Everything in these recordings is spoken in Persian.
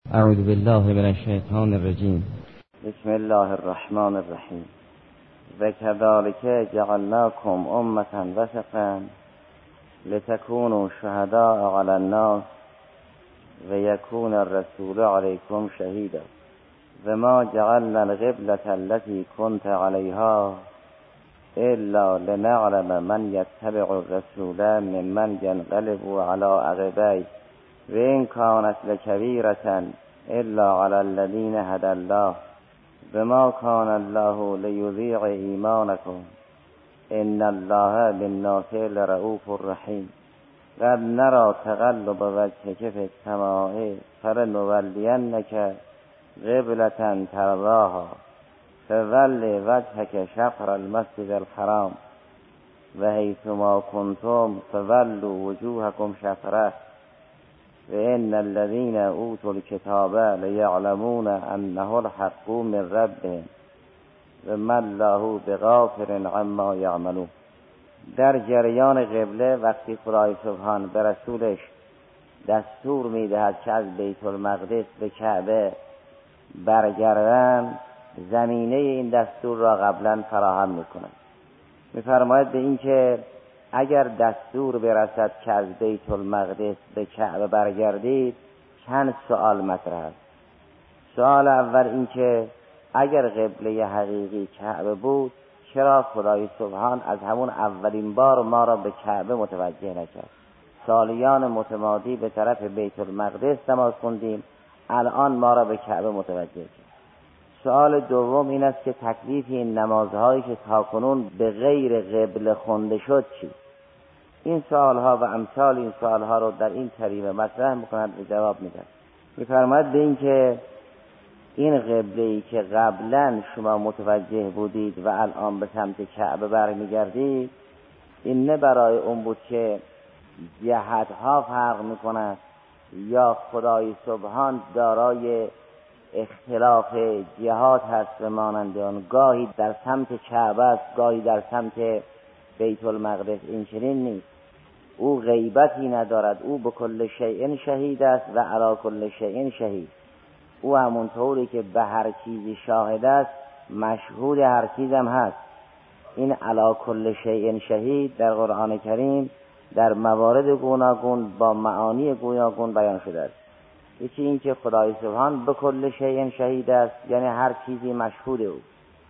اعوذ بالله من الشیطان الرجیم. بسم الله الرحمن الرحیم. و کذالک جعلناکم امة وسطا لتکونوا شهداء علی الناس و یکون الرسول علیکم شهیدا و ما جعلنا القبلة التي كنت علیها الا لنعلم من یتبع الرسول ممن ینقلب علی عقبیه و این کانت لکبیرة الا علی الذین هدی الله و ما کان الله لیضیع ایمانکم ان الله بالناس لرؤوف رحیم. قد نرى تقلب وجهک فی السماء فلنولینک قبلة ترضاها فول وجهک شطر المسجد الحرام و حیثما کنتم فولوا وجوهکم شطره و ان الذين اوتوا الكتاب لیعلمون انه الحق من ربهم و ما الله بغافل عما یعملون. در جریان قبله وقتی خدای سبحان به رسولش دستور میدهد که از بیت المقدس به کعبه برگردند، زمینه این دستور را قبلا فراهم میکند. میفرماید به این که اگر دستور برسد که از بیت المقدس به کعبه برگردید، چند سوال مطرح است. سوال اول این که اگر قبله حقیقی کعبه بود، چرا خدای سبحان از همون اولین بار ما را به کعبه متوجه نکرد؟ سالیان متمادی به طرف بیت المقدس نماز خوندیم، الان ما را به کعبه متوجه کرد. سوال دوم این است که تکلیف این نمازهایی که تاکنون به غیر قبله خونده شد چی؟ این سوالها و امثال این سوالها رو در این کریمه مطرح میکند و جواب میدن. میفرماید به این که این قبله‌ای که قبلا شما متوجه بودید و الان به سمت کعبه برمیگردید، این نه برای اون بود که جهتها فرق میکند یا خدای سبحان دارای اختلاف جهات هست و مانند آن، گاهی در سمت کعبه است گاهی در سمت بیت المقدس. این چنین نیست. او غیبتی ندارد، او به کل شیء شهید است و علی کل شیء شهید. او همونطوری که به هر چیزی شاهد است مشهود هر چیزم هست. این علی کل شیء شهید در قرآن کریم در موارد گوناگون با معانی گوناگون بیان شده است. یکی این که خدای سبحان به کل شیء شهید است، یعنی هر چیزی مشهود او.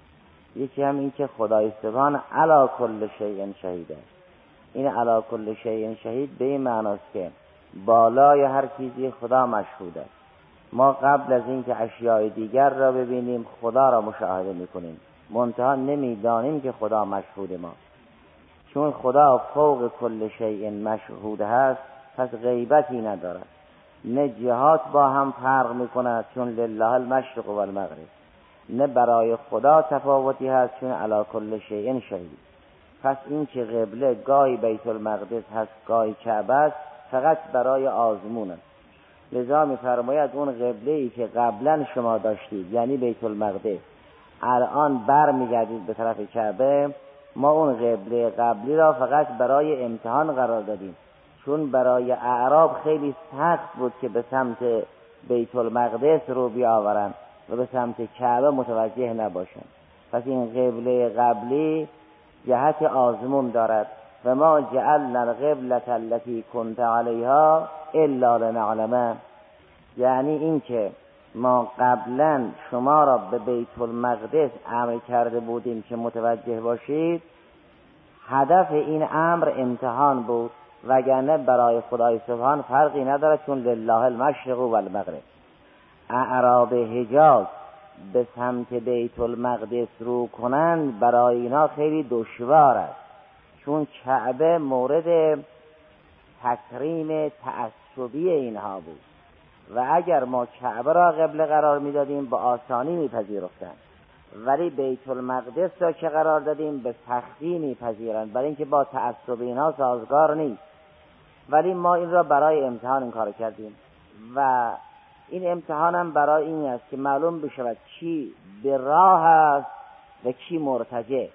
یکی هم این که خدای سبحان علی کل شیء شهید است. این علی کل شیء شهید به این معناست که بالای هر چیزی خدا مشهود است. ما قبل از این که اشیاء دیگر را ببینیم خدا را مشاهده میکنیم، منتها نمیدانیم که خدا مشهود ما. چون خدا فوق کل شیء مشهود هست، پس غیبتی ندارد. نه جهات با هم فرق میکند چون لله المشرق و المغرب، نه برای خدا تفاوتی هست چون علی کل شیء شهید. پس این که قبله گاهی بیت المقدس هست گاهی کعبه است فقط برای آزمون است. لذا می‌فرماید اون قبله‌ای که قبلا شما داشتید یعنی بیت المقدس الان برمیگردید به طرف کعبه، ما اون قبله قبلی را فقط برای امتحان قرار دادیم، چون برای اعراب خیلی سخت بود که به سمت بیت المقدس رو بیاورند و به سمت کعبه متوجه نباشند. پس این قبله قبلی جهت آزمون دارد. و ما جعلنا القبلة التي كنت عليها الا لنعلم، یعنی این که ما قبلا شما را به بیت المقدس امر کرده بودیم که متوجه باشید، هدف این امر امتحان بود، وگرنه برای خدای سبحان فرقی ندارد چون لله المشرق و المغرب. اعراب حجاز به سمت بیت المقدس رو کنند برای اینا خیلی دشوار است، چون کعبه مورد تکریم تعصبی اینها بود و اگر ما کعبه را قبله قرار میدادیم به آسانی میپذیرفتند، ولی بیت المقدس را که قرار دادیم به سختی میپذیرند، برای اینکه با تعصب اینها سازگار نیست. ولی ما این را برای امتحان این کار کردیم و این امتحان هم برای این است که معلوم بشود کی به راه است و کی مرتجع.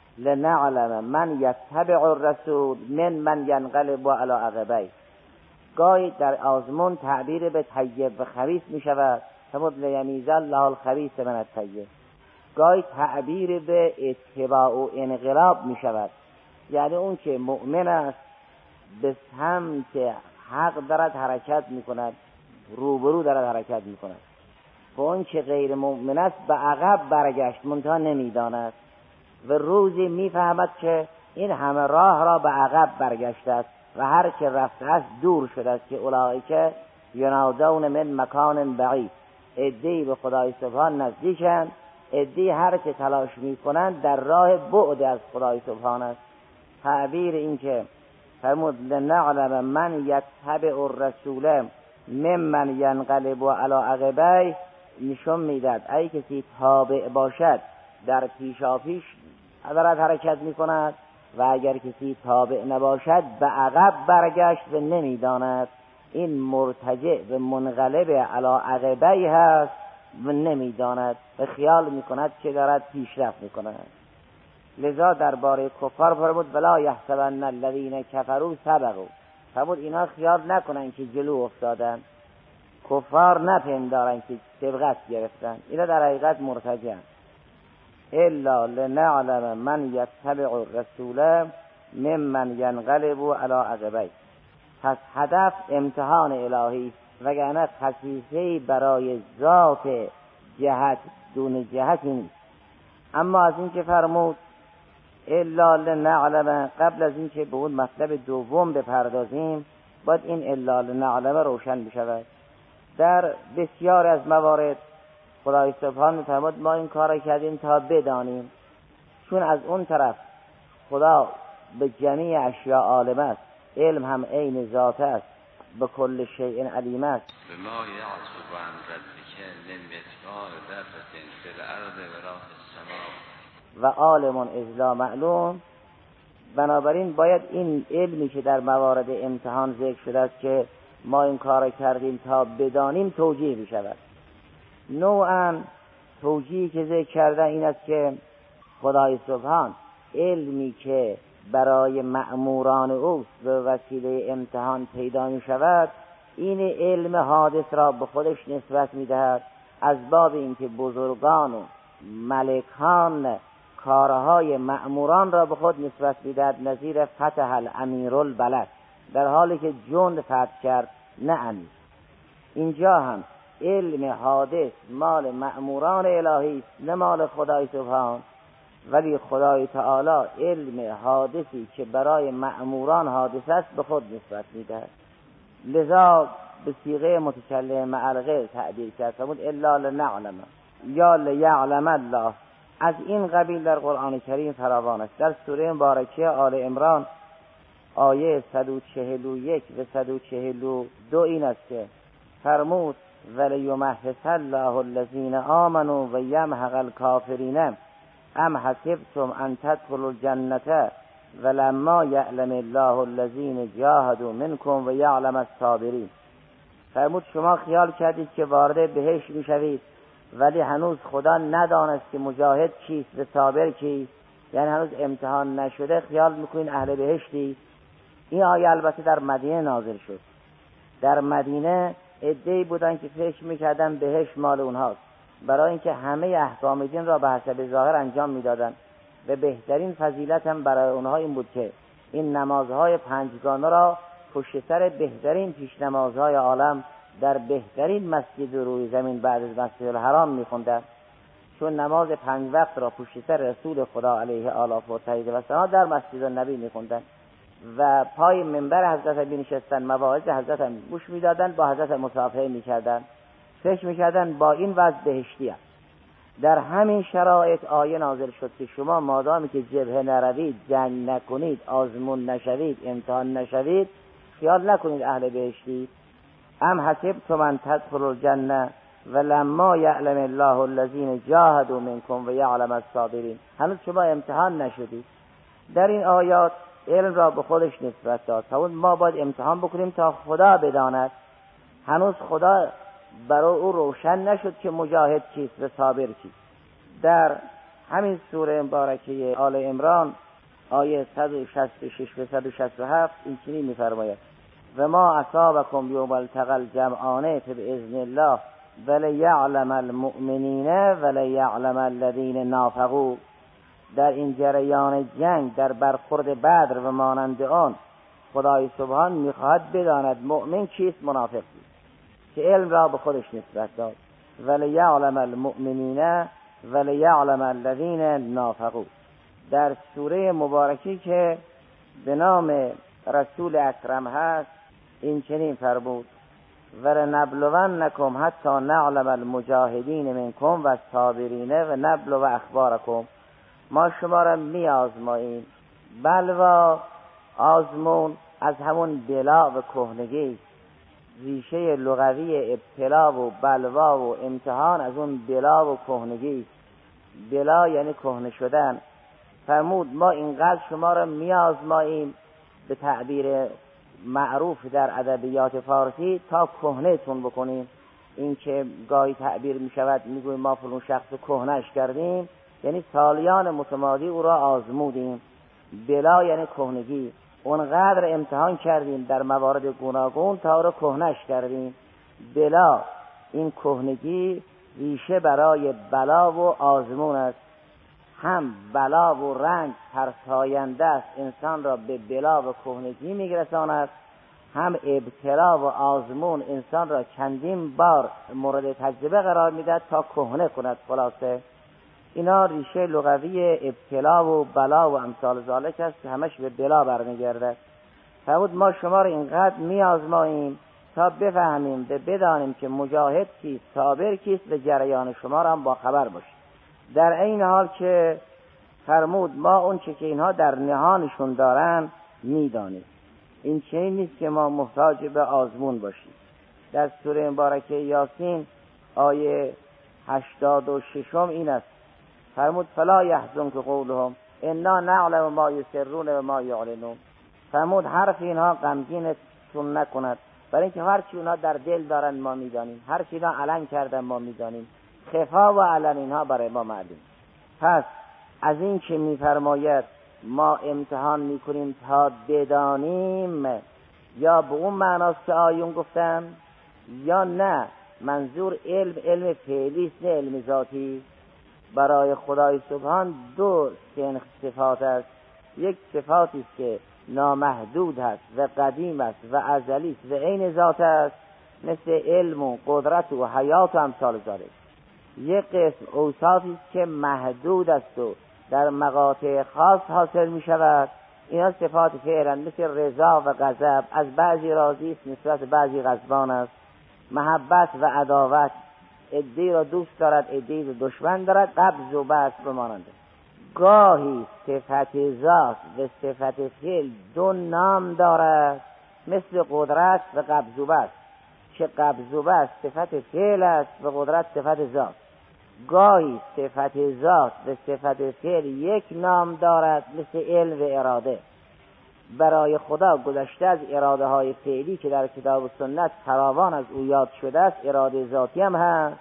لنعلم من یتبع الرسول من ینقلب علی عقبیه. گاهی در آزمون تعبیر به طیب و خبیث می شود، فرمود لیمیز الله الخبیث من الطیب. گاهی تعبیر به اتباع و انقلاب می شود، یعنی اون که مؤمن است به سمت حق دارد حرکت می کند، روبرو دارد حرکت می کند، و اون که غیر مؤمن است به عقب برگشت منتها نمی داند و روزی می فهمد که این همه راه را به عقب برگشته است و هر که رفته است دور شده است، که اولئک ینادون من مکان بعید. عده‌ای به خدای سبحان نزدیکند، عده‌ای هر که تلاش می کنند در راه بعد از خدای سبحان است. تعبیر این که فرمود لنعلم من یتبع الرسول ممن ینقلب علی عقبیه نشون میداد ای کسی تابع باشد در پیشاپیش دارد حرکت می کند و اگر کسی تابع نباشد به عقب برگشت و نمیداند این مرتجع و منقلب علی عقبیه هست و نمیداند و خیال می کند که دارد پیشرفت می کند. لذا درباره کفار فرمود ولا یحسبن الذین کفروا سبقوا. فرمود اینا خیال نکنن که جلو افتادن، کفار نپندارن که سبقت گرفتن، اینا در حقیقت مرتجعن. الا لنعلم من یتبع الرسول ممن ینقلب علی عقبیه. پس هدف امتحان الهی وگرنه خصیصه‌ای برای ذات جهت دون جهتی نیست. اما از این که فرمود الا لنعلم، قبل از این که به اون مطلب دوم بپردازیم باید این الا لنعلم روشن بشود. در بسیار از موارد خدای سبحان می‌فرماید ما این کار کردیم تا بدانیم، چون از اون طرف خدا به جمیع اشیاء عالم است، علم هم عین ذات است، به کل شیء علیم است. به ما یعصب عن ربک لمثقال ذره فی الارض ولا فی السماء و عالم اذ لا معلوم. بنابراین باید این علمی که در موارد امتحان ذکر شده است که ما این کار کردیم تا بدانیم توجیه بشود. نوعاً توجیهی که ذکر کرده این است که خدای سبحان علمی که برای مأموران اوست به وسیله امتحان پیدا می شود، این علم حادث را به خودش نسبت می دهد از باب اینکه بزرگان و ملکان کارهای مأموران را به خود نسبت می دهد، نظیر فتح الامیر البلد، در حالی که جند فتح کرد نه امیر. اینجا هم علم حادث مال مأموران الهی نه مال خدای سبحان، ولی خدای تعالی علم حادثی که برای مأموران حادث است به خود نسبت می‌دهد. لذا به صیغه متکلم مع الغیر تعبیر کرد، فرمود الا لنعلم یا لیعلم الله. از این قبیل در قرآن کریم فراوان است. در سوره مبارکه آل عمران آیه 141 و 142 این است که فرمود ولیمحص الله الذین آمنوا و یمحق الکافرین ام حسبتم ان تدخلوا الجنة ولما یعلم الله الذین جاهدوا منکم و یعلم الصابرین. فرمود شما خیال کردید که وارد بهشت میشوید ولی هنوز خدا ندانست که مجاهد کیست و صابر کیست، یعنی هنوز امتحان نشده خیال میکنین اهل بهشتی. این آیه البته در مدینه نازل شد. در مدینه عده‌ای بودن که فکر میکردن بهشت مال اونهاست، برای اینکه همه احکام دین را به حسب ظاهر انجام میدادن و بهترین فضیلت هم برای اونها این بود که این نمازهای پنجگانه را پشت سر بهترین پیش نمازهای عالم در بهترین مسجد روی زمین بعد از مسجد الحرام میخوندن، چون نماز 5 وقت را پشت سر رسول خدا علیه آلاف و تایید و سنا در مسجد النبی میخوندن و پای منبر حضرت علی نشستن، مواعظ حضرت هم گوش میدادن، با حضرت مصافحه میکردن، فکر میکردن با این وضع بهشتی است. در همین شرایط آیه نازل شد که شما مادامی که جبهه نروید، جنگ نکنید، آزمون نشوید، امتحان نشوید، خیال نکنید اهل بهشتی. ام حسبتم ان تدخلوا الجنة ولما یعلم الله الذین جاهدوا منکم و یعلم الصابرین. هنوز شما امتحان نشدید. در این آیات علم را به خودش نسبت داد. ما باید امتحان بکنیم تا خدا بداند. هنوز خدا برای او روشن نشد که مجاهد کیست و صابر کیست. در همین سوره مبارکه آل عمران آیه 166 و 167 این چنین می‌فرماید و ما اصابکم یوم التقى الجمعان فباذن الله ولیعلم المؤمنین ولیعلم الذین نافقوا. در این جریان جنگ، در برخورد بدر و مانند آن، خدای سبحان میخواهد بداند مؤمن کیست، منافق کیست، که علم را به خودش نسبت داد. ولیعلم المؤمنین ولیعلم الذین نافقوا. در سوره مبارکی که به نام رسول اکرم هست این چنین فرمود: ولنبلونکم حتی نعلم المجاهدین منکم و الصابرین و نبلو اخبارکم. ما شما را می آزماییم. بلوا، آزمون، از همون بلا و کهنگی، ریشه لغوی ابتلا و بلوا و امتحان از اون بلا و کهنگی. بلا یعنی کهنه شدن. فرمود ما اینقدر شما را می آزماییم، به تعبیر معروف در ادبیات فارسی، تا کهنه تون بکنیم. این که گاهی تعبیر می شود میگویم ما فلان شخص کهنهش کردیم، یعنی سالیان متمادی او را آزمودیم. بلا یعنی کهنگی. اونقدر امتحان کردیم در موارد گوناگون تا او را کهنهش کردیم. بلا، این کهنگی ریشه برای بلا و آزمون است. هم بلا و رنج ترساینده است، انسان را به بلا و کهنگی میرساند. هم ابتلا و آزمون انسان را چندین بار مورد تجربه قرار میدهد تا کهنه کند. خلاصه اینا ریشه لغوی ابتلا و بلا و امثال ذالک است که همش به بلا برمیگردد. فرمود ما شما را اینقدر میآزماییم تا بفهمیم، بدانیم که مجاهد کیست، صابر کیست و جریان شما را هم با خبر باشیم. در این حال که فرمود ما اون چه که اینها در نهانشون دارن میدانیم. این چنین نیست که ما محتاج به آزمون باشیم. در سوره مبارکه یاسین آیه 86 این است: فرمود فلا یحزنک قولهم انا نعلم ما یسرون و ما یعلنون. فرمود حرف اینها غمگینتون نکند، برای اینکه هر چی اونها در دل دارن ما میدانیم، هر چی اینا علن کردن ما میدانیم، خفا و علن اینها برای ما معلوم. پس از این که میفرماید ما امتحان میکنیم تا بدانیم، یا به اون معناست که آیون گفتم، یا نه منظور علم فعلی است، نه علم ذاتی. برای خدای سبحان دو سنخ صفات است. یک صفاتی است که نامحدود است و قدیم است و ازلی است و عین ذات است، مثل علم و قدرت و حیات و امثال ذالک. یک قسم اوصافی است که محدود است و در مقاطع خاص حاصل می شود. اینا صفات فعلا، مثل رضا و غضب، از بعضی راضی است نسبت بعضی غضبان است. محبت و عداوت، عده‌ای را دوست دارد عده‌ای را دشمن دارد، قبض و بسط بمانند. گاهی صفت ذات و صفت فعل دو نام دارد، مثل قدرت و قبض و بسط، که قبض و بسط صفت فعل است و قدرت صفت ذات. گاهی صفت ذات و صفت فعل یک نام دارد، مثل علم و اراده. برای خدا گذشته از اراده های فعلی که در کتاب و سنت فراوان از او یاد شده است، اراده ذاتی هم هست.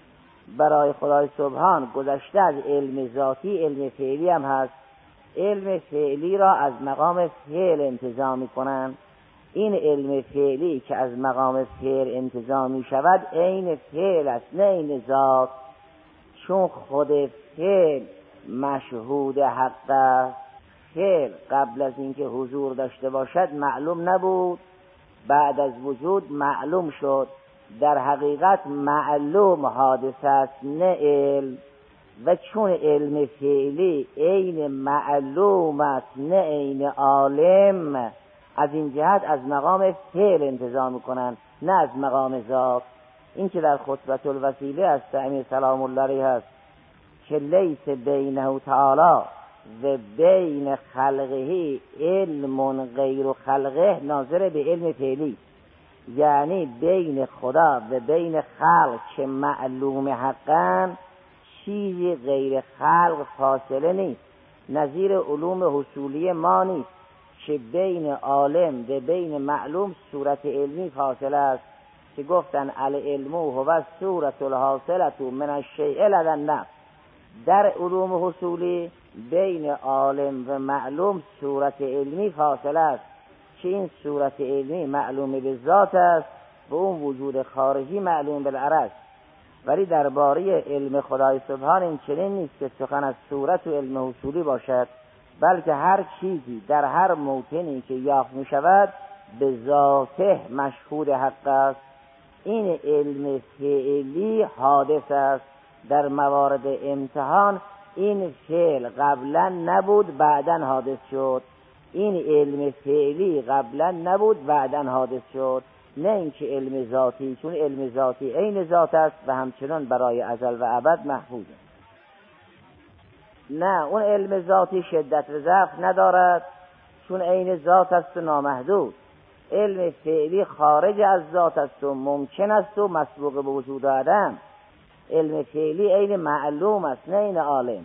برای خدای سبحان گذشته از علم ذاتی، علم فعلی هم هست. علم فعلی را از مقام فعل انتزاع می‌کنند. این علم فعلی که از مقام فعل انتزاع می شود عین فعل است، نه عین ذات. چون خود فعل مشهود حق است. فعل قبل از اینکه حضور داشته باشد معلوم نبود، بعد از وجود معلوم شد. در حقیقت معلوم حادث است، نه علم. و چون علم فعلی عین معلوم است، نه عین عالم، از این جهت از مقام فعل انتزاع میکنن، نه از مقام ذات. این که در خطبه الوسیله است امیر سلام الله علیه است که لیس بینه تعالی و بین خلقه علم غیر خلقه، ناظر به علم فعلی، یعنی بین خدا و بین خلق که معلوم حقن چیزی غیر خلق فاصله نیست. نظیر علوم حصولی ما نیست که بین عالم و بین معلوم صورت علمی فاصله است، که گفتن العلم هو صورت الحاصله من الشیء لدى النفس. در علوم حصولی بین عالم و معلوم صورت علمی فاصله است، که این صورت علمی معلوم به ذات است و اون وجود خارجی معلوم بالعرض. ولی درباره علم خدای سبحان این چنین نیست که سخن از صورت و علم حصولی باشد، بلکه هر چیزی در هر موطنی که یافت می شود به ذاته مشهود حق است. این علم فعلی حادث است. در موارد امتحان این فعل قبلا نبود بعدن حادث شد. این علم فعلی قبلا نبود بعدن حادث شد، نه اینکه علم ذاتی، چون علم ذاتی عین ذات است و همچنان برای ازل و ابد محفوظ است. نه، اون علم ذاتی شدت و ضعف ندارد، چون عین ذات است و نامحدود. علم فعلی خارج از ذات است و ممکن است و مسبوق به وجود و عدم. علم فعلی عین معلوم است، نه عین عالم.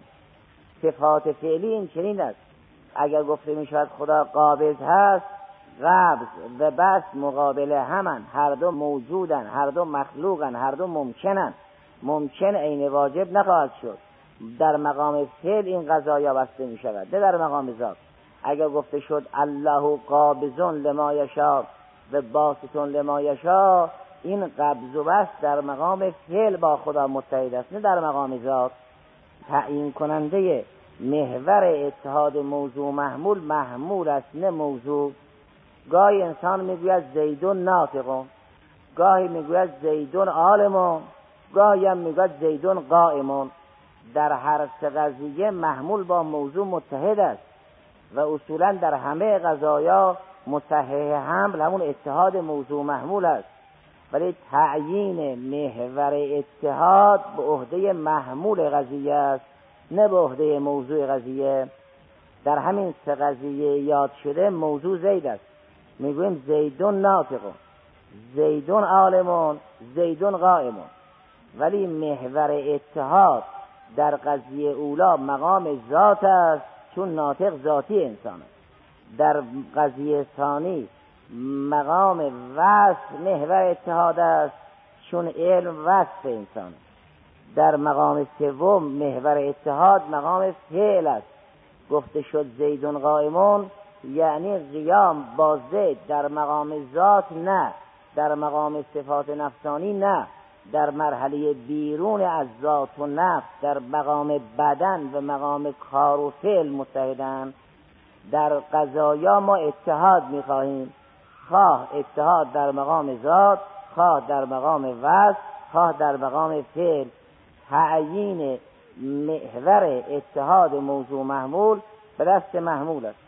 صفات فعلی این چنین است. اگر گفته می شود خدا قابض هست، قبض و بسط مقابل همن، هر دو موجودن، هر دو مخلوقن، هر دو ممکنن. ممکن عین واجب نخواهد شد. در مقام فعل این قضایا بسته می شود، نه در مقام ذات. اگر گفته شد الله قابضون لما یشاء و باسطون لما یشاء، این قبض و بسط در مقام فعل با خدا متحد است، نه در مقام ذات. تعیین کننده محور اتحاد موضوع محمول محمول است، نه موضوع. گاهی انسان میگوید زیدون ناطقون، گاهی میگوید زیدون عالمون، گاهی هم میگوید زیدون قائمون. در هر سه قضیه محمول با موضوع متحد است و اصولا در همه قضایا مصحح حمل همون اتحاد موضوع محمول است. ولی تعیین محور اتحاد به عهده محمول قضیه است، نه به عهده موضوع قضیه. در همین سه قضیه یاد شده موضوع زید است. میگویم زیدون ناطقون، زیدون عالمون، زیدون قائمون. ولی محور اتحاد در قضیه اولا مقام ذات است، چون ناطق ذاتی انسان است. در قضیه ثانی مقام وصف محور اتحاد است، چون علم وصف انسان است. در مقام سوم محور اتحاد مقام فعل است. گفته شد زیدون قائمون، یعنی قیام با زید در مقام ذات نه، در مقام صفات نفسانی نه، در مرحله بیرون از ذات و نفس، در مقام بدن و مقام کار و فعل متحدن. در قضایا ما اتحاد می‌خواهیم، خواه اتحاد در مقام ذات، خواه در مقام وصف، خواه در مقام فعل. تعیین محور اتحاد موضوع محمول به دست محمول است.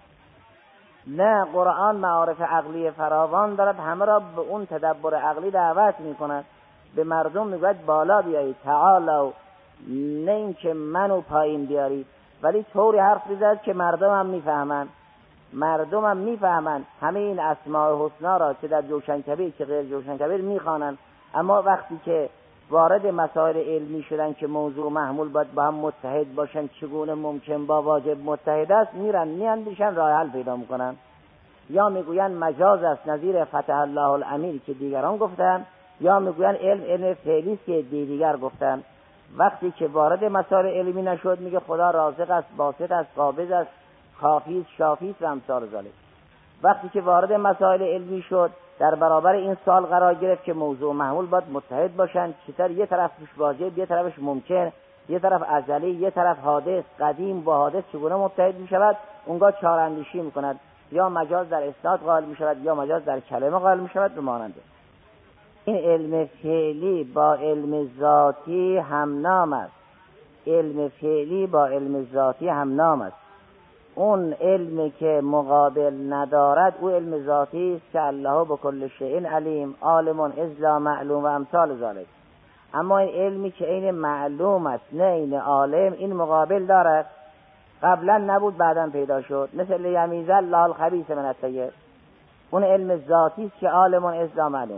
نه، قرآن معارف عقلی فراوان دارد، همه را به اون تدبر عقلی دعوت می‌کند. به مردم میگوید بالا بیایید، تعالوا، نه اینکه منو پایین بیارید، ولی طوری حرف بزنید که مردم هم میفهمن. مردم هم میفهمن همه این اسماء حسنا را که در جوشن کبیر که غیر جوشن کبیر میخوانن، اما وقتی که وارد مسائل علمی شدن که موضوع محمول باید با هم متحد باشن، چگونه ممکن با واجب متحد است، میاندیشن راه حل پیدا میکنن. یا میگوین مجاز است نظیر فتح الله الامیر که دیگران گفتن، یا میگوین علم فعلی است که دیگر گفتن. وقتی که وارد مسائل علمی نشد میگه خدا رازق است، باسط است، قابض است، کافی است، شافی است و امثال ذالک. وقتی که وارد مسائل علمی شد در برابر این سوال قرار گرفت که موضوع محمول باید متحد باشن، چطور یه طرف واجب، یه طرفش ممکن، یه طرف ازلی، یه طرف حادث، قدیم با حادث چگونه متحد می شود، اونگاه چاراندیشی می کند. یا مجاز در اسناد قائل می شود، یا مجاز در کلمه قائل می شود به ماننده. این علم فعلی با علم ذاتی هم نام است. علم فعلی با علم ذاتی هم نام است. اون علمی که مقابل ندارد او علم ذاتی است که الله بكل شیء علیم، عالم اذ لا معلوم و امثال ذالک. اما این علمی که عین معلوم است نه عین عالم، این مقابل دارد. قبلا نبود بعدا پیدا شد، مثل یمیز الله الخبیث من الطیب. اون علم ذاتی است که عالم اذ لا معلوم.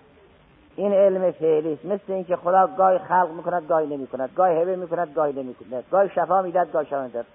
این علم فعلی است، مثل اینکه خدا گاهی خلق میکند گاهی نمیکند، گاهی هبه میکند گاهی نمیکند، گاهی شفا میدهد گاهی شفا نمیدهد.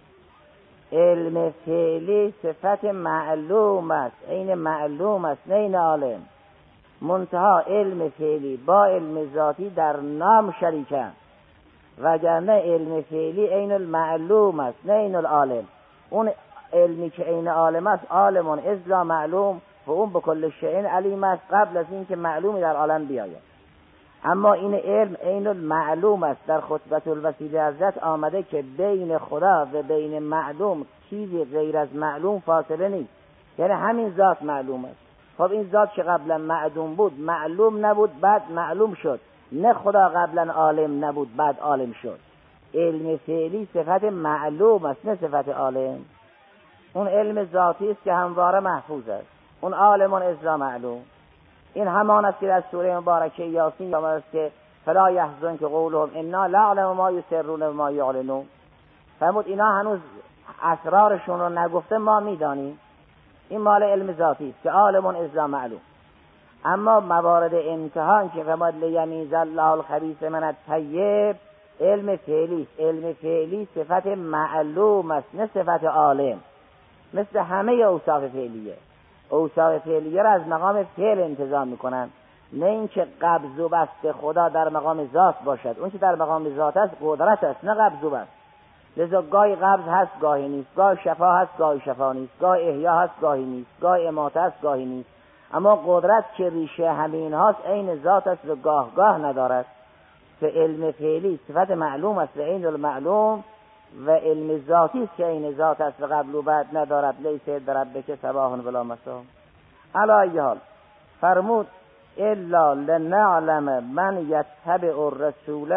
علم فعلی صفت معلوم است، عین معلوم است نه عین عالم. منتها علم فعلی با علم ذاتی در نام شریکند، وگرنه علم فعلی عین المعلوم است نه عین العالم. اون علمی که عین عالم است، عالمون اذ معلوم و اون به کل شیء علیم است، قبل از این که معلومی در عالم بیاید. اما این علم عین المعلوم است. در خطبه الوسیله حضرت آمده که بین خدا و بین معلوم چیزی غیر از معلوم فاصله نیست، یعنی همین ذات معلوم است. خب این ذات که قبلا معدوم بود، معلوم نبود، بعد معلوم شد. نه خدا قبلا عالم نبود بعد عالم شد. علم فعلی صفت معلوم است، نه صفت عالم. اون علم ذاتی است که همواره محفوظ است. اون عالمون اذ معلوم. این همان است که در سوره مبارکه یاسین آمده است که فلا یحزنک قولهم انا نعلم ما یسرون و ما یعلنون. فرمود اینا هنوز اسرارشون رو نگفته، ما میدانیم. این مال علم ذاتی است که عالمون اذ معلوم. اما موارد امتحان که فرمود لیمیز الله الخبیث من الطیب، علم فعلی است. علم فعلی صفت معلوم است، نه صفت عالم. مثل همه اوصاف فعلیه. اوصاف فعلیه را از مقام فعل انتزاع میکنن، نه اینکه قبض و بسط خدا در مقام ذات باشد. اون که در مقام ذات است قدرت است، نه قبض و بسط. لذا گاهی قبض هست گاهی نیست، گاهی شفا هست گاهی شفا نیست، گاهی احیا هست گاهی نیست، گاهی اماته است گاهی نیست. اما قدرت که ریشه همین هاست عین ذات است و گاه گاه ندارد. که علم فعلی صفت معلوم است و عین المعلوم، و علم ذاتی است که عین ذات است و قبل و بعد ندارد. لیس بربک صباح ولا مساء. علی ای حال فرمود الا لنعلم من یتبع الرسول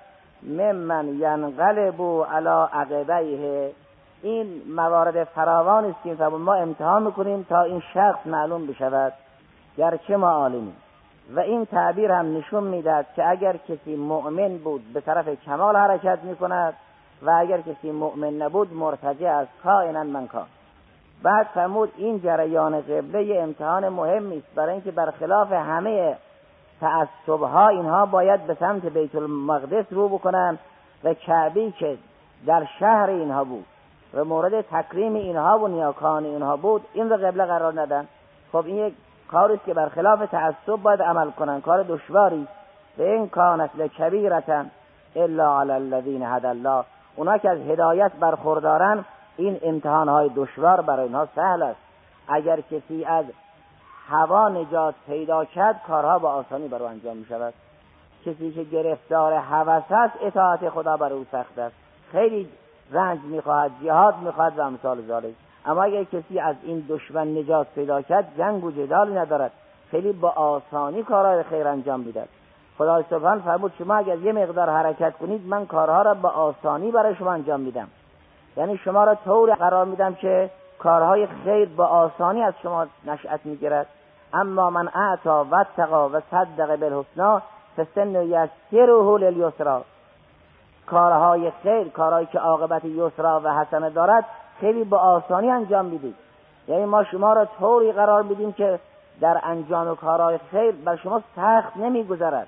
ممن ینقلب علی عقبیه. این موارد فراوان است که ما امتحان میکنیم تا این شخص معلوم بشود گرچه ما عالمیم. و این تعبیر هم نشون میدهد که اگر کسی مؤمن بود به طرف کمال حرکت میکند و اگر کسی مؤمن نبود مرتجع است، کائنا من کان. بعد فرمود این جریان قبله امتحان مهمی است، برای اینکه برخلاف همه تعصبها اینها باید به سمت بیت المقدس رو بکنن و کعبه‌ای که در شهر اینها بود و مورد تکریم اینها و نیاکان اینها بود، این رو قبله قرار ندن. خب این یک کاری است که برخلاف تعصب باید عمل کنن، کار دشواری. و این کانت لکبیرة الا علی الذین هدی الله. اونا که از هدایت برخوردارن این امتحانهای دشوار برای اینها سهل است. اگر کسی از هوا نجات پیدا کرد کارها با آسانی برای انجام می شود. کسی که گرفتار هوس است اطاعت خدا برای او سخت است، خیلی رنج می خواهد، جهاد می خواهد و امثال ذالک. اما اگر کسی از این دشمن نجات پیدا کرد جنگ و جدال ندارد، خیلی با آسانی کارهای خیر انجام میدهد. خدای سبحان فرمود شما اگر یه مقدار حرکت کنید من کارها را با آسانی برای شما انجام میدم. یعنی شما را طور قرار میدم که کارهای خیر با آسانی از شما نشأت میگیرد. اما من اعطا و اتقا و صدق بالحسنی فسنیسره لیسرا. کارهای خیر، کارهایی که عاقبت یسرا و حسنه دارد، خیلی با آسانی انجام میدید. یعنی ما شما را طوری قرار میدیم که در انجام کارهای خیر بر شما سخت نمیگذرد.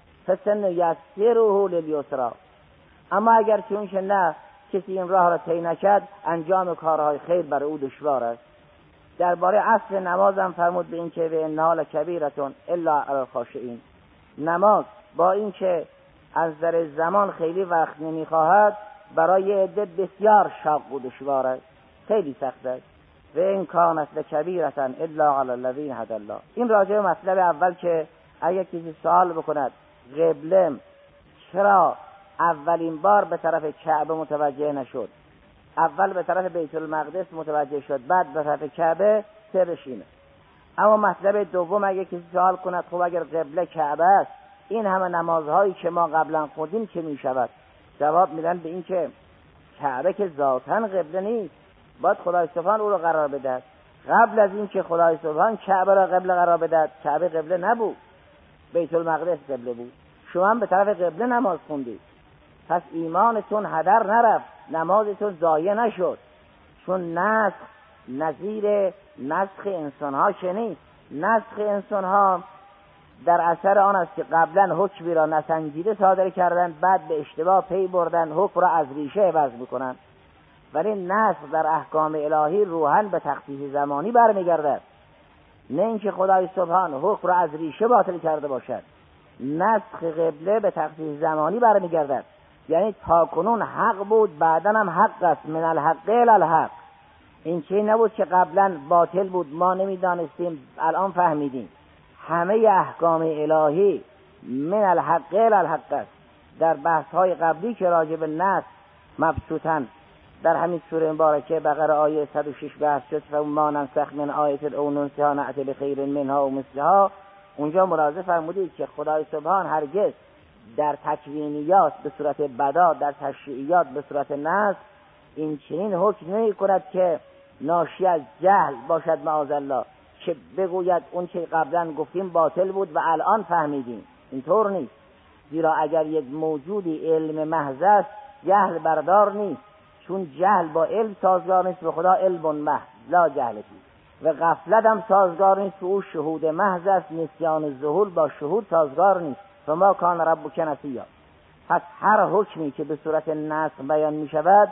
فسنیسره لیسرا. اما اگر چون که نه کسی این راه را طی نکرد انجام کارهای خیر برای او دشوار است. درباره اصل نماز هم فرمود به این که به انها لکبیرة الا علی الخاشعین. نماز با این که از نظر زمان خیلی وقت نمیخواهد برای عده بسیار شاق و دشوار است، خیلی سخت است. و این کانت لکبیرة الا علی الذین هدی الله. این راجع به مطلب اول که اگر کسی سوال بکند قبله چرا اولین بار به طرف کعبه متوجه نشد، اول به طرف بیت المقدس متوجه شد بعد به طرف کعبه، سرش اینه. اما مطلب دوم اگه کسی سوال کند خب اگر قبله کعبه است این همه نمازهایی که ما قبلا خوندیم چه می شود؟ جواب میدن به این که کعبه که ذاتاً قبله نیست، باید خدای سبحان او رو قرار بدهد. قبل از این که خدای سبحان کعبه را قبله قرار بدهد کعبه قبله نبود، بیت المقدس قبله بود. شما هم به طرف قبله نماز خوندید، پس ایمانتون هدر نرفت، نمازتون ضایع نشد. چون نسخ نظیر نسخ انسانها که نیست. نسخ انسانها در اثر آن است که قبلا حکمی را نسنجیده صادر کردن، بعد به اشتباه پی بردن حکم را از ریشه عوض میکنن. ولی نسخ در احکام الهی روحاً به تخصیص زمانی برمیگردد، نه اینکه خدای سبحان حکم را از ریشه باطل کرده باشد. نسخ قبله به تخصیص زمانی برمیگردد، یعنی تا کنون حق بود بعدن هم حق است، من الحق الی الحق. این چیزی نبود که قبلا باطل بود ما نمیدانستیم الان فهمیدیم. همه احکام الهی من الحق الی الحق است. در بحث‌های قبلی که راجع به نص مبسوطاً در همین سوره مبارکه بقره آیه 106 بحث شد و ما ننسخ من آیه او ننسها نأتی بخیر منها و مثلها، اونجا ملاحظه فرمودید که خدای سبحان هرگز در تکوینیات به صورت بدا، در تشریعیات به صورت نص این چنین حکم نمی کند که ناشی از جهل باشد معاذالله، که بگوید اون چه قبلا گفتیم باطل بود و الان فهمیدیم. اینطور نیست. زیرا اگر یک موجودی علم محض است جهل بردار نیست، چون جهل با علم سازگار نیست. به خدا علم محض لا جهل فیه، و غفلت هم سازگار نیست، که او شهود محض است، نسیان ظهور با شهود سازگار نیست. فما کان ربک نسیا. پس هر حکمی که به صورت نص بیان می شود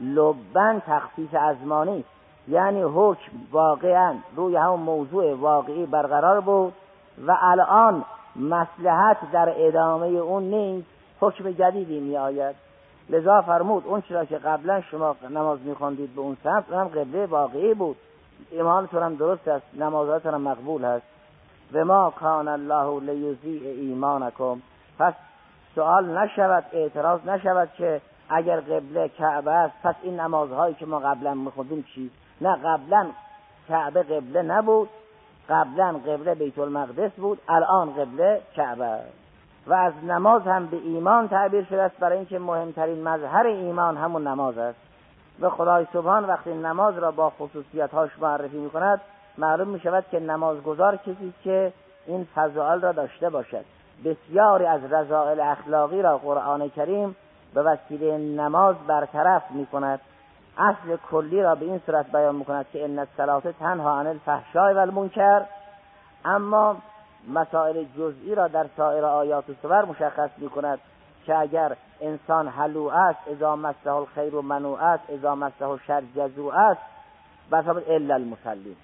لبن تخصیص ازمانی است، یعنی حکم واقعا روی همون موضوع واقعی برقرار بود و الان مصلحت در ادامه اون نیست، حکم جدیدی می آید. لذا فرمود اون چرا که قبلا شما نماز می خوندید به اون سمت هم قبله واقعی بود، ایمانتون هم درست است، نمازاتون هم مقبول است. و ما کان الله لیضیع ایمانکم. پس سوال نشود، اعتراض نشود که اگر قبله کعبه است پس این نمازهایی که ما قبلا می‌خوندیم چی؟ نه، قبلا کعبه قبله نبود، قبلا قبله بیت المقدس بود، الان قبله کعبه است. و از نماز هم به ایمان تعبیر شده است، برای اینکه مهمترین مظهر ایمان همون نماز است. و خدای سبحان وقتی نماز را با خصوصیت‌هاش معرفی می‌کند معلوم می‌شود که نمازگزار کسی که این فضائل را داشته باشد. بسیاری از رذائل اخلاقی را قرآن کریم به وسیله نماز برطرف می‌کند. اصل کلی را به این صورت بیان می‌کند که ان الصلاة تنها عن الفحشاء و المنکر، اما مسائل جزئی را در سایر آیات و سور مشخص می‌کند که اگر انسان حلوع است، اذا مسه الخیر منوع است، اذا مسه الشر جزوع است، بسبب الا المصلین.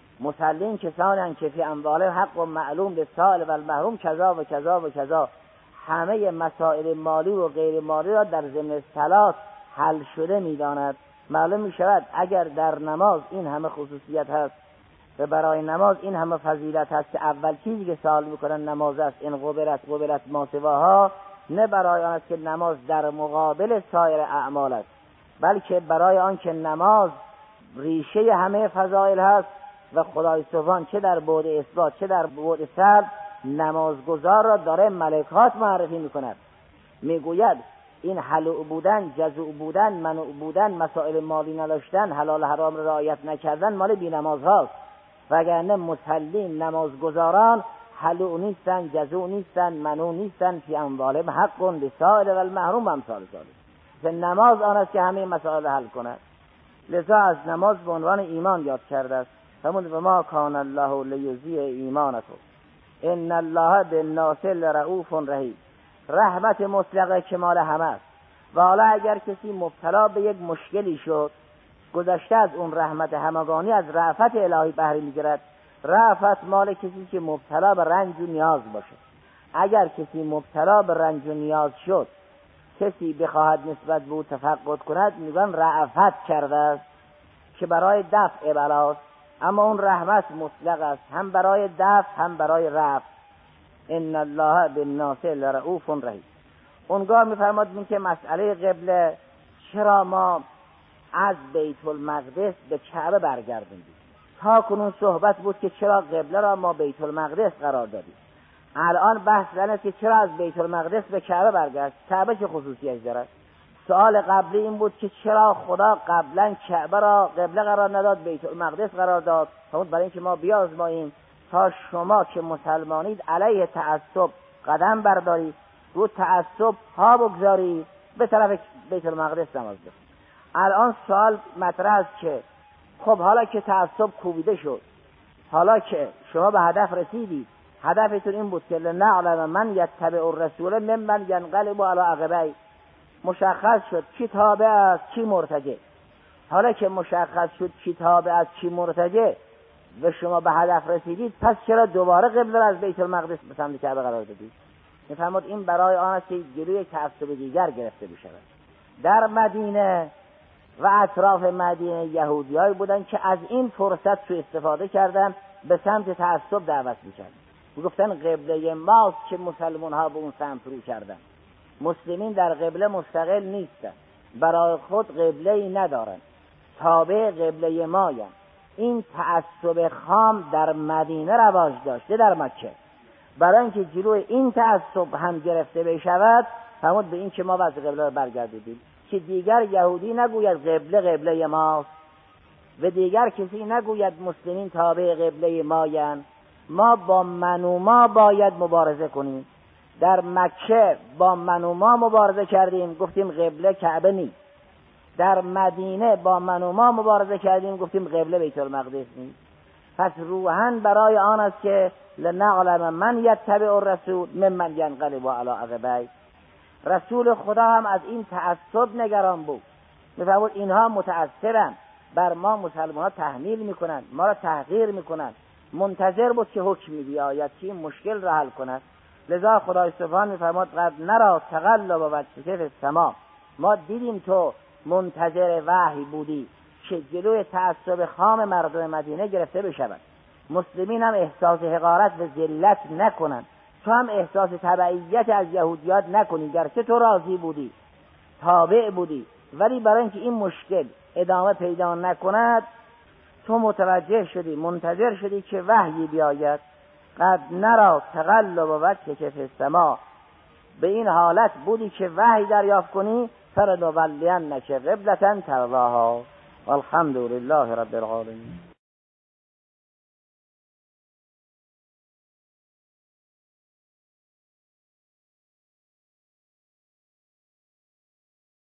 مسلین کسانی که فی اموالهم حق و معلوم للسائل و المحروم کذا و کذا و کذا. همه مسائل مالی و غیر مالی را در ضمن صلات حل شده می‌داند. معلوم می‌شود اگر در نماز این همه خصوصیت هست و برای نماز این همه فضیلت هست که اول چیزی که سوال می‌کنن نماز است، این قبلت ما سواها، نه برای آن است که نماز در مقابل سایر اعمال است، بلکه برای آن که نماز ریشه همه فضایل هست و خدای سبحان چه در بعد اثبات چه در بعد سلب نمازگزار را داره ملکات معرفی می‌کند. میگوید این حلوع بودن، جزوع بودن، منوع بودن، مسائل مالی نداشتن، حلال حرام را رعایت نکردن مال بی‌نماز هاست، وگرنه مسلمین نمازگزاران حلوع نیستن، جزوع نیستن، منوع نیستن، فی اموالهم حق للسائل و المحروم امثال ذلک. نماز آن است که همه مسائل حل کند. لذا از نماز به عنوان ایمان یاد کرده است. فرمود و ما کان الله لیضیع ایمانکم ان الله بالناس لرؤوف رحیم. رحمت مطلقه کمال همه است و حالا اگر کسی مبتلا به یک مشکلی شد گذشته از اون رحمت همگانی از رأفت الهی بهره می‌گیرد. رأفت مال کسی که مبتلا به رنج و نیاز باشه. اگر کسی مبتلا به رنج و نیاز شد کسی بخواهد نسبت به او تفقد کند میگن رأفت کرده است که برای دفع بلاست، اما اون رحمت مطلق است، هم برای دفع هم برای رفع. ان الله بالناس لرؤوف رحیم. اونگاه میفرماد که مسئله قبله چرا ما از بیت المقدس به کعبه برگردوندیم. تا کنون صحبت بود که چرا قبله را ما بیت المقدس قرار دادیم. الان بحث زنه که چرا از بیت المقدس به کعبه برگشت. کعبه چه خصوصیتی دارد؟ سوال قبلی این بود که چرا خدا قبلا کعبه را قبله قرار نداد، بیت المقدس قرار داد؟ فرمود برای اینکه ما بیازماییم تا شما که مسلمانید علیه تعصب قدم بردارید، رو تعصب پا بگذارید، به طرف بیت المقدس نماز بخونید. الان سوال مطرح است که خب حالا که تعصب کوبیده شد، حالا که شما به هدف رسیدید، هدفتون این بود که لنعلم من یتبع الرسول ممن ینقلب علی عقبیه، مشخص شد کی تابع است کی مرتجع. حالا که مشخص شد کی تابع است کی مرتجع و شما به هدف رسیدید، پس چرا دوباره قبله را از بیت المقدس به سمت کعبه قرار دادید؟ میفرماد این برای آن است که جلوی تعصب دیگر گرفته بشود. در مدینه و اطراف مدینه یهودیایی بودن که از این فرصت سوء استفاده کردن، به سمت تعصب دعوت می‌کردن. میگفتن قبله ماست که مسلمان ها به اون سمت رو کردن. مسلمین در قبله مستقل نیستن، برای خود قبله‌ای ندارن، تابع قبله مایند. این تعصب خام در مدینه رواج داشته، در مکه. برای اینکه جلوی این تعصب هم گرفته بشود، فرمود به این که ما از قبله رو برگردیدیم که دیگر یهودی نگوید قبله ماست و دیگر کسی نگوید مسلمین تابع قبله مایند. ما با من و ما باید مبارزه کنیم. در مکه با من و ما مبارزه کردیم، گفتیم قبله کعبه نیست. در مدینه با من و ما مبارزه کردیم، گفتیم قبله بیت المقدس نیست. پس روحاً برای آن است که لنعلم من یتبع الرسول ممن ینقلب علی عقبیه. رسول خدا هم از این تعصب نگران بود. می‌فرمود اینها متأثرن، بر ما مسلمان‌ها تحمیل میکنن، ما را تحقیر میکنن. منتظر بود که حکمی بیاید که این مشکل را حل کند. لذا خدای سبحان می‌فرماد قد نرى تقلب وجهک فی السماء. ما دیدیم تو منتظر وحی بودی که جلوی تعصب خام مردم مدینه گرفته بشود. مسلمین هم احساس حقارت و ذلت نکنند، تو هم احساس تبعیت از یهودیات نکنی، گرچه تو راضی بودی، تابع بودی، ولی برای اینکه این مشکل ادامه پیدا نکند تو متوجه شدی، منتظر شدی که وحی بیاید. قد نرى تقلب وجهک فی السماء، به این حالت بودی که وحی دریافت کنی. فلنولینک قبلة ترضاها والحمد لله رب العالمین.